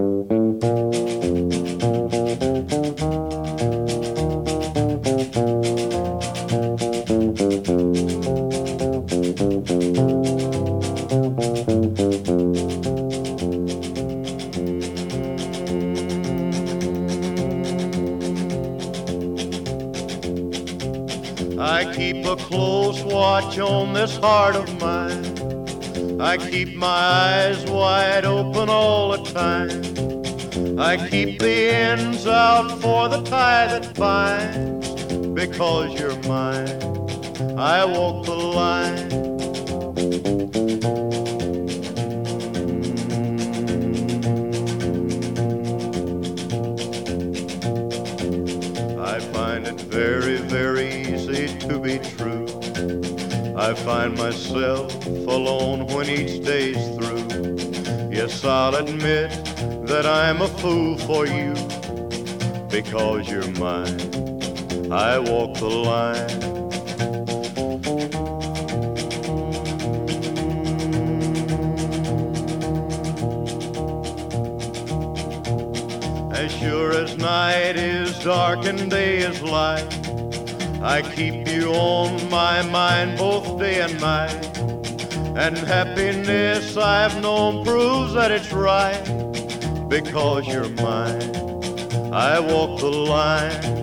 I keep a close watch on this heart of mine. I keep my eyes wide open all the time. I keep the ends out for the tie that binds. Because you're mine, I walk the line. I find it very, very easy to be true. I find myself alone when each day's through. Yes, I'll admit that I'm a fool for you. Because you're mine, I walk the line. As sure as night is dark and day is light, I keep you on my mind both day and night. And happiness I've known proves that it's right. Because you're mine, I walk the line.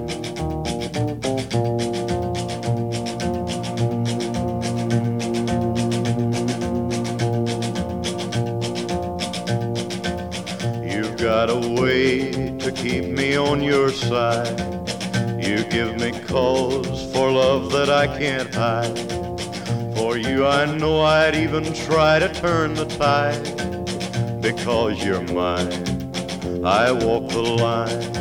You've got a way to keep me on your side. You give me cause for love that I can't hide. For you I know I'd even try to turn the tide. Because you're mine, I walk the line.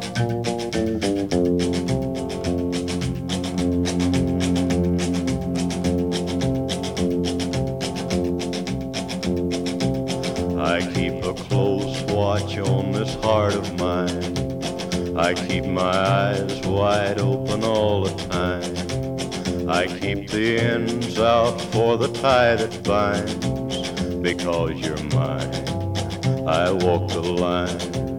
I keep a close watch on this heart of mine. I keep my eyes wide open all the time. I keep the ends out for the tie that binds. Because you're mine, I walk the line.